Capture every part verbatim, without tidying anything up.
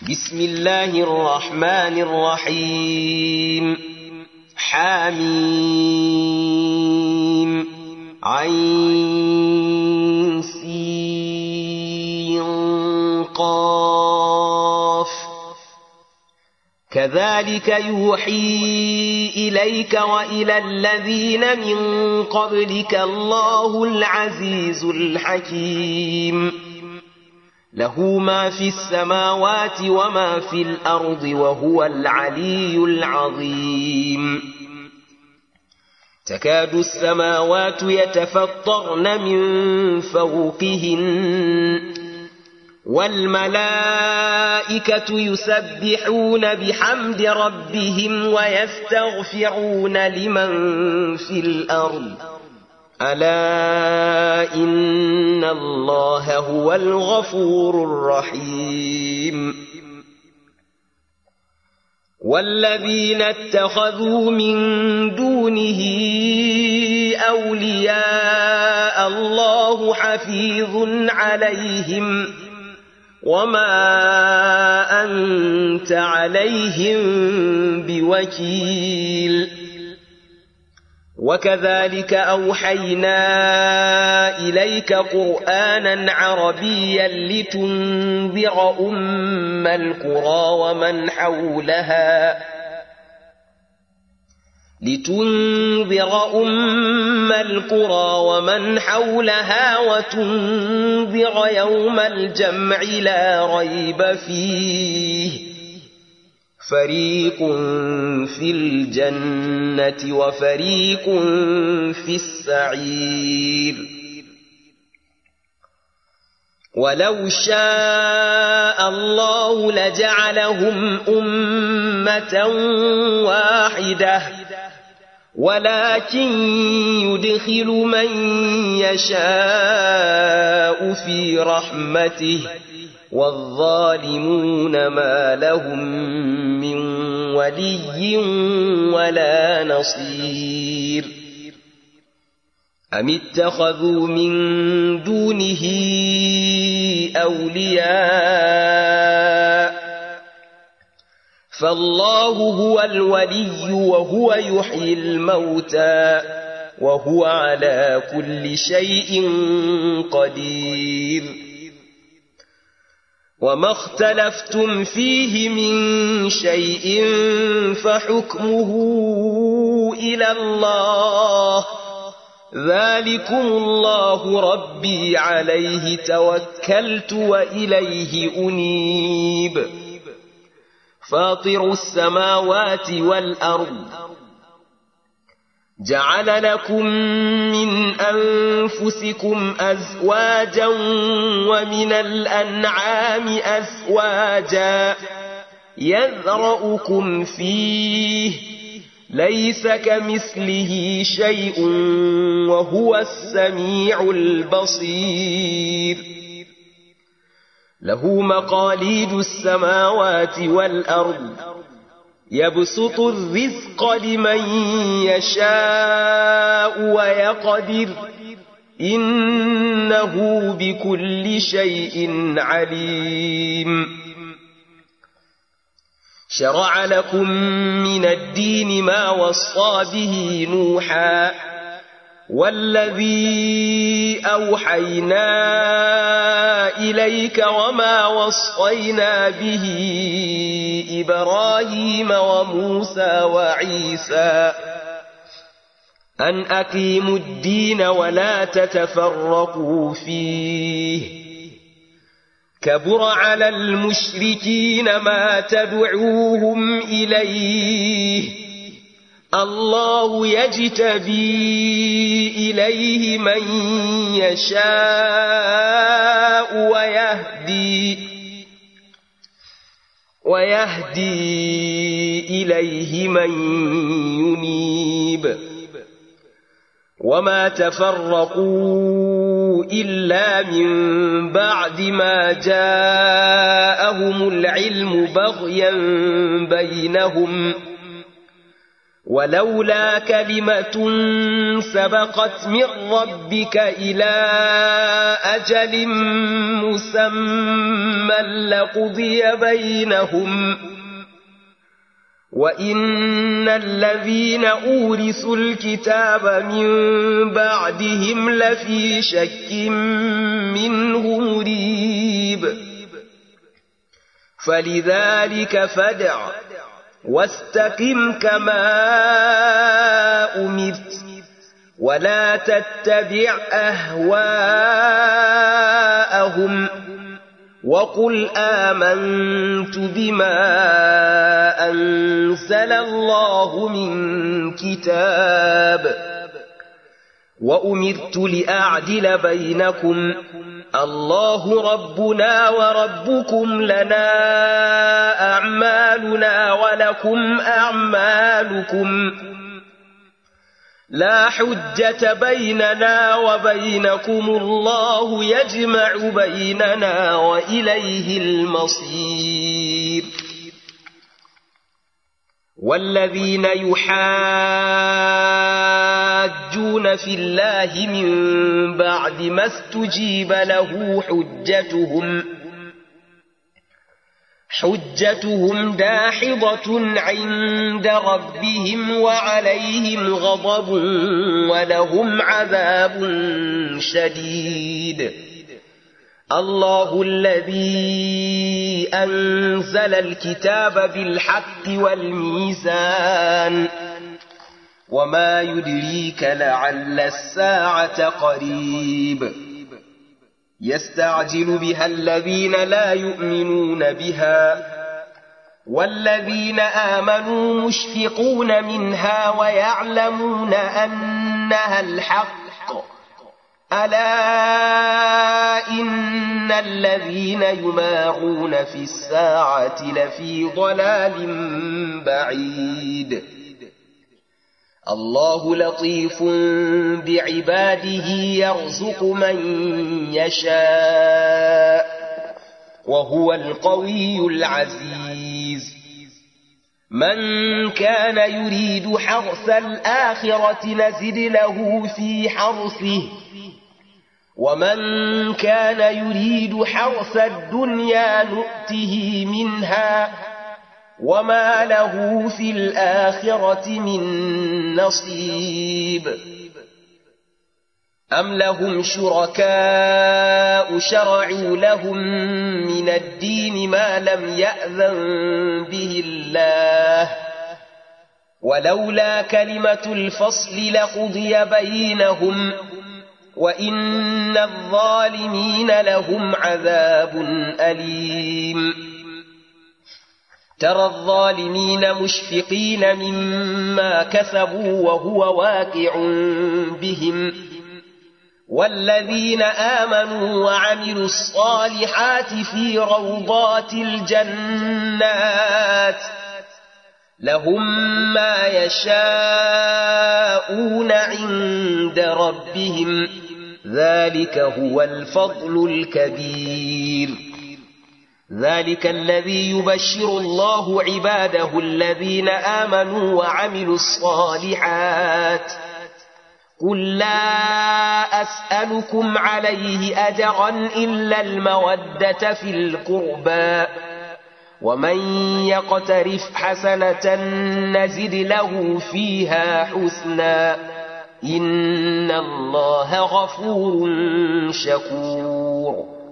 بسم الله الرحمن الرحيم حميم عين سين قاف كذلك يوحي إليك وإلى الذين من قبلك الله العزيز الحكيم له ما في السماوات وما في الأرض وهو العلي العظيم تكاد السماوات يتفطرن من فوقهن والملائكة يسبحون بحمد ربهم ويستغفرون لمن في الأرض ألا إن الله هو الغفور الرحيم والذين اتخذوا من دونه أولياء الله حفيظ عليهم وما أنت عليهم بوكيل وكذلك أوحينا إليك قرآنا عربيا لتنذر أم القرى ومن حولها لتنذر أم القرى ومن حولها وتنذر يوم الجمع لا ريب فيه فريق في الجنة وفريق في السعير ولو شاء الله لجعلهم أمة واحدة ولكن يدخل من يشاء في رحمته والظالمون ما لهم من ولي ولا نصير أم اتخذوا من دونه أولياء فالله هو الولي وهو يحيي الموتى وهو على كل شيء قدير وما اختلفتم فيه من شيء فحكمه إلى الله ذلكم الله ربي عليه توكلت وإليه أنيب فاطر السماوات والأرض جعل لكم من أنفسكم أزواجا ومن الأنعام أزواجا يذرأكم فيه ليس كمثله شيء وهو السميع البصير له مقاليد السماوات والأرض يبسط الرزق لمن يشاء ويقدر إنه بكل شيء عليم شرع لكم من الدين ما وصى به نوحا والذي أوحينا إليك وما وصينا به إبراهيم وموسى وعيسى أن أقيموا الدين ولا تتفرقوا فيه كبر على المشركين ما تدعوهم إليه الله يجتبي إليه من يشاء ويهدي ويهدي إليه من ينيب وما تفرقوا إلا من بعد ما جاءهم العلم بغيا بينهم ولولا كلمة سبقت من ربك إلى أجل مسمى لقضي بينهم وإن الذين أورثوا الكتاب من بعدهم لفي شك منه مريب فلذلك فادع واستقم كما أمرت ولا تتبع أهواءهم وقل آمنت بما أنزل الله من كتاب وأمرت لأعدل بينكم الله ربنا وربكم لنا أعمالنا ولكم أعمالكم لا حجة بيننا وبينكم الله يجمع بيننا وإليه المصير والذين يحاجون في الله من بعد ما استجيب له حجتهم حجتهم داحضة عند ربهم وعليهم غضب ولهم عذاب شديد الله الذي أنزل الكتاب بالحق والميزان وما يدريك لعل الساعة قريب يستعجل بها الذين لا يؤمنون بها والذين آمنوا مشفقون منها ويعلمون أنها الحق ألا إن الذين يمارون في الساعة لفي ضلال بعيد الله لطيف بعباده يرزق من يشاء وهو القوي العزيز من كان يريد حرث الآخرة نزد له في حرثه ومن كان يريد حرث الدنيا نؤته منها وما له في الآخرة من نصيب أم لهم شركاء شرعوا لهم من الدين ما لم يأذن به الله ولولا كلمة الفصل لقضي بينهم وإن الظالمين لهم عذاب أليم ترى الظالمين مشفقين مما كسبوا وهو واقع بهم والذين آمنوا وعملوا الصالحات في روضات الجنات لهم ما يشاءون عند ربهم ذلك هو الفضل الكبير ذلك الذي يبشر الله عباده الذين آمنوا وعملوا الصالحات قل لا أسألكم عليه أجرا إلا المودة في القربى ومن يقترف حسنة نزد له فيها حسنا إن الله غفور شكور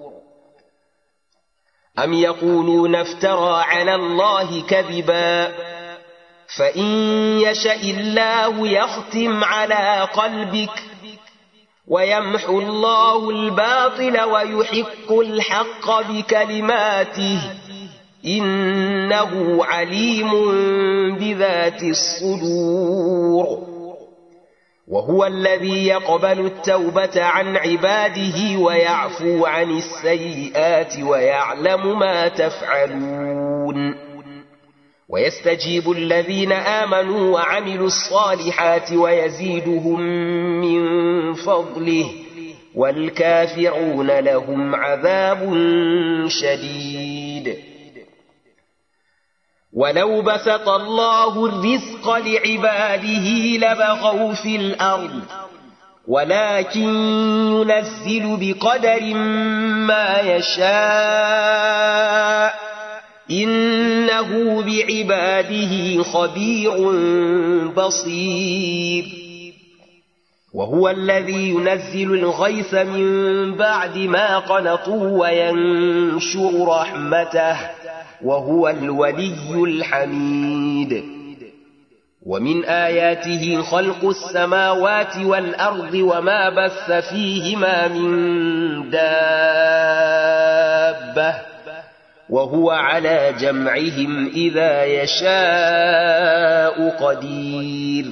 أم يقولون افترى على الله كذبا فإن يشأ الله يختم على قلبك ويمحو الله الباطل ويحق الحق بكلماته إنه عليم بذات الصدور وهو الذي يقبل التوبة عن عباده ويعفو عن السيئات ويعلم ما تفعلون ويستجيب الذين آمنوا وعملوا الصالحات ويزيدهم من فضله والكافرون لهم عذاب شديد ولو بسط الله الرزق لعباده لبغوا في الأرض ولكن ينزل بقدر ما يشاء إنه بعباده خبير بصير وهو الذي ينزل الغيث من بعد ما قنطوا وينشر رحمته وهو الولي الحميد ومن آياته خلق السماوات والأرض وما بث فيهما من دابة وهو على جمعهم إذا يشاء قدير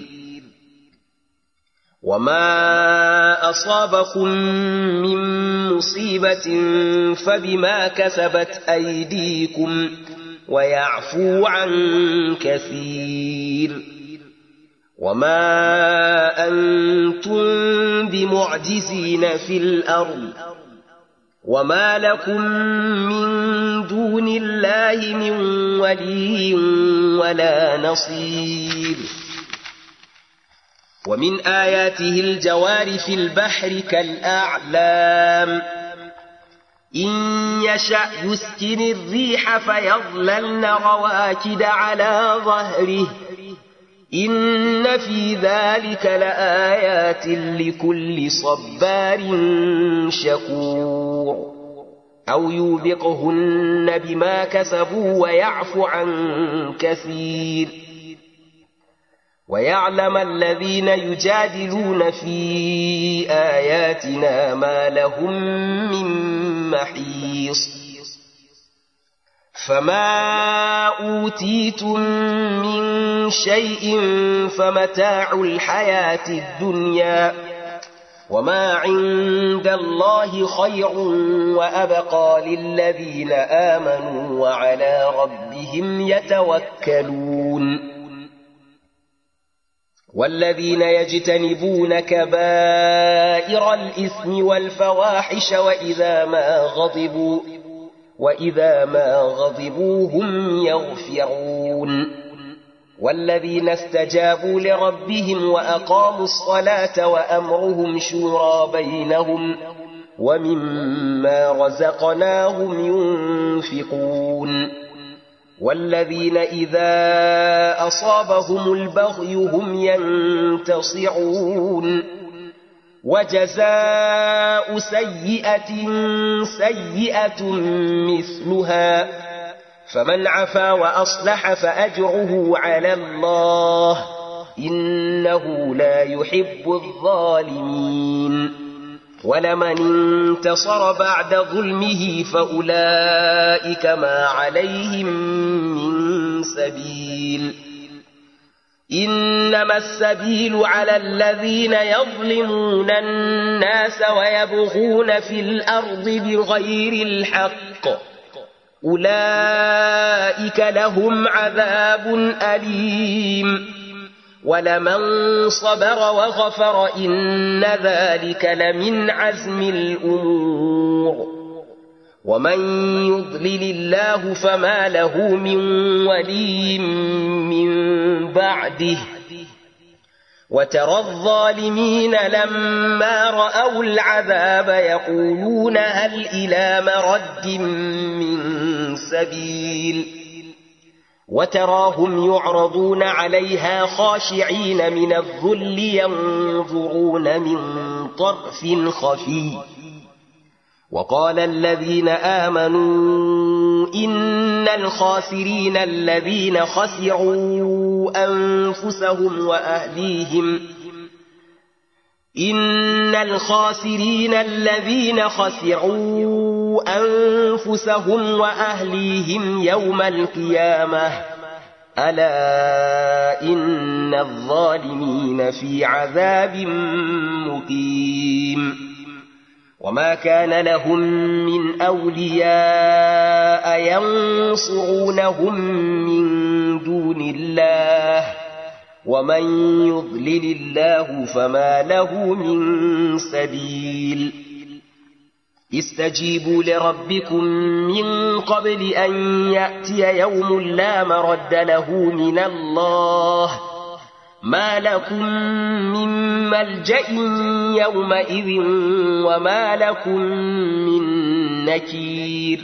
وما أصابكم من مصيبة فبما كسبت أيديكم ويعفو عن كثير وما أنتم بمعجزين في الأرض وما لكم من دون الله من ولي ولا نصير ومن آياته الجوار في البحر كالأعلام إن يشأ يسكن الريح فيظللن رواكد على ظهره إن في ذلك لآيات لكل صبار شكور أو يوبقهن بما كسبوا ويعفو عن كثير ويعلم الذين يجادلون في آياتنا ما لهم من محيص فما أوتيتم من شيء فمتاع الحياة الدنيا وما عند الله خير وأبقى للذين آمنوا وعلى ربهم يتوكلون والذين يجتنبون كبائر الإثم والفواحش وإذا ما غضبوا وإذا ما غضبوا هم يغفرون والذين استجابوا لربهم وأقاموا الصلاة وأمرهم شورى بينهم ومما رزقناهم ينفقون والذين إذا أصابهم البغي هم ينتصرون وجزاء سيئة سيئة مثلها فمن عفا وأصلح فأجره على الله إنه لا يحب الظالمين ولمن انتصر بعد ظلمه فأولئك ما عليهم من سبيل إنما السبيل على الذين يظلمون الناس ويبغون في الأرض بغير الحق أولئك لهم عذاب أليم ولمن صبر وغفر إن ذلك لمن عزم الأمور ومن يضلل الله فما له من ولي من بعده وترى الظالمين لما رأوا العذاب يقولون هل إلى مرد من سبيل وتراهم يعرضون عليها خاشعين من الذل ينظرون من طرف خفي وقال الذين آمنوا إن الخاسرين الذين خسروا أنفسهم وأهليهم إن الخاسرين الذين خسروا أنفسهم وأهليهم يوم القيامة ألا إن الظالمين في عذاب مقيم وما كان لهم من أولياء ينصرونهم من دون الله ومن يضلل الله فما له من سبيل استجيبوا لربكم من قبل أن يأتي يوم لا مرد له من الله ما لكم من ملجأ يومئذ وما لكم من نكير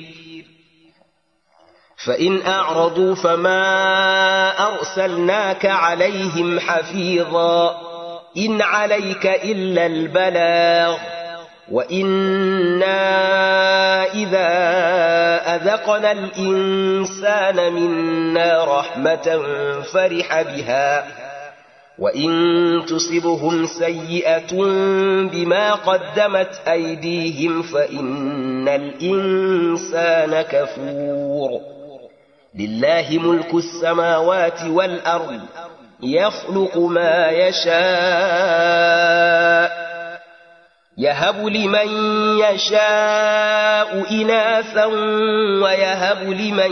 فإن أعرضوا فما أرسلناك عليهم حفيظا إن عليك إلا البلاغ وإنا إذا أذقنا الإنسان منا رحمة فرح بها وإن تصبهم سيئة بما قدمت أيديهم فإن الإنسان كفور لله ملك السماوات والأرض يخلق ما يشاء يهب لمن يشاء إناثا ويهب لمن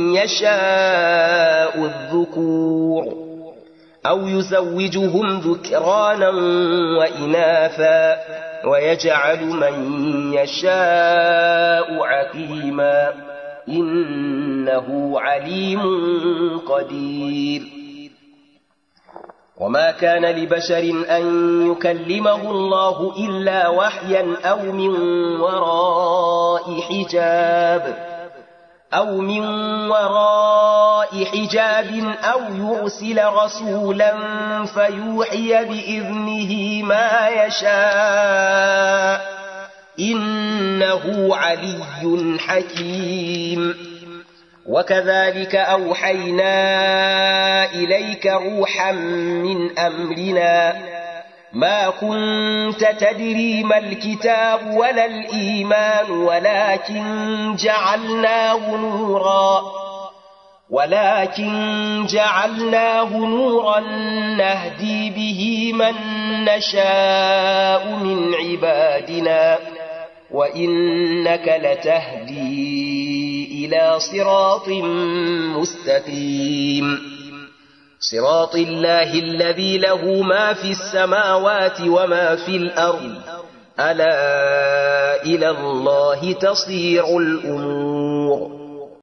يشاء الذكور أو يزوجهم ذكرانا وإناثا ويجعل من يشاء عقيما إنه عليم قدير وما كان لبشر أن يكلمه الله إلا وحيا أو من وراء حجاب أو من وراء حجاب أو يرسل رسولا فيوحي بإذنه ما يشاء إنه علي حكيم وكذلك أوحينا إليك روحا من أمرنا ما كنت تدري ما الكتاب ولا الإيمان ولكن جعلناه نورا ولكن جعلناه نورا نهدي به من نشاء من عبادنا وإنك لتهدي إلى صراط مستقيم صراط الله الذي له ما في السماوات وما في الأرض ألا إلى الله تصير الأمور